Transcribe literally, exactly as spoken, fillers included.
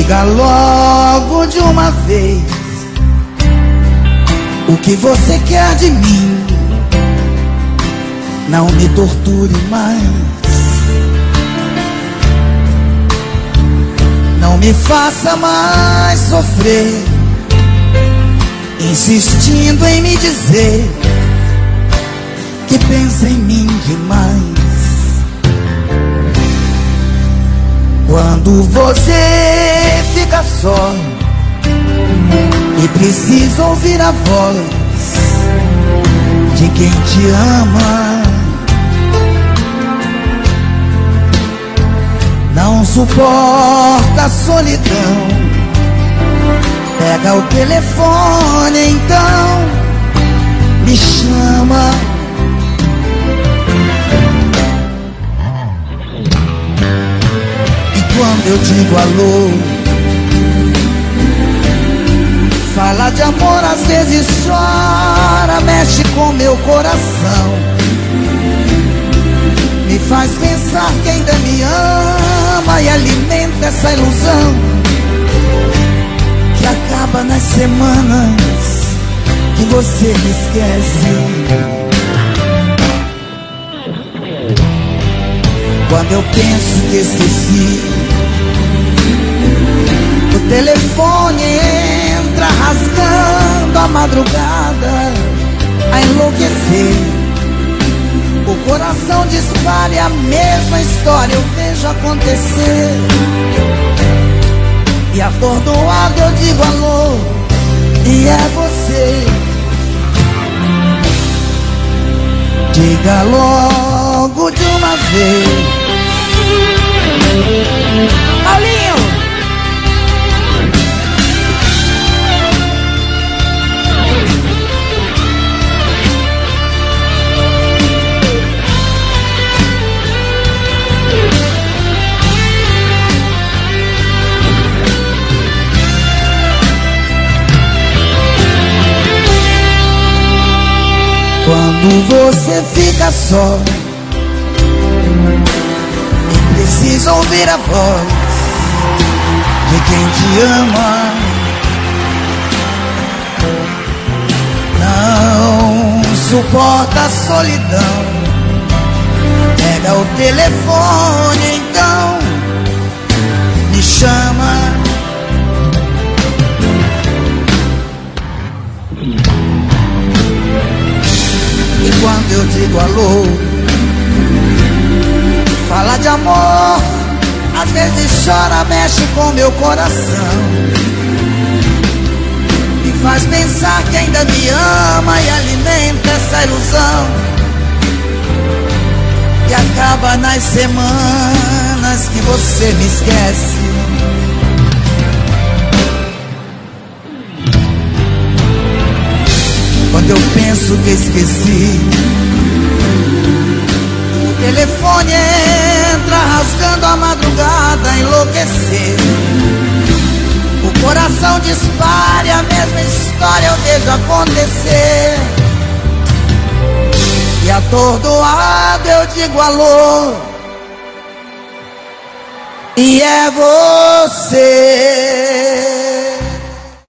Diga logo de uma vez o que você quer de mim. Não me torture mais, não me faça mais sofrer, insistindo em me dizer que pensa em mim demais. Quando você fica só e precisa ouvir a voz de quem te ama, não suporta a solidão, pega o telefone então, me chama. Quando eu digo alô, fala de amor, às vezes chora, mexe com meu coração, me faz pensar que ainda me ama e alimenta essa ilusão que acaba nas semanas que você me esquece. Quando eu penso que esqueci, o telefone entra rasgando a madrugada a enlouquecer. O coração dispara e a mesma história eu vejo acontecer. E atordoado eu digo alô, e é você. Diga logo de uma vez. Paulinho! Quando você fica só e precisa ouvir a voz de quem te ama, não suporta a solidão, pega o telefone então, me chama. E quando eu digo alô, fala de amor, às vezes chora, mexe com meu coração, me faz pensar que ainda me ama e alimenta essa ilusão que acaba nas semanas que você me esquece. Quando eu penso que esqueci, o telefone entra rasgando a madrugada a enlouquecer. O coração dispara e a mesma história eu vejo acontecer. E atordoado eu digo alô, e é você.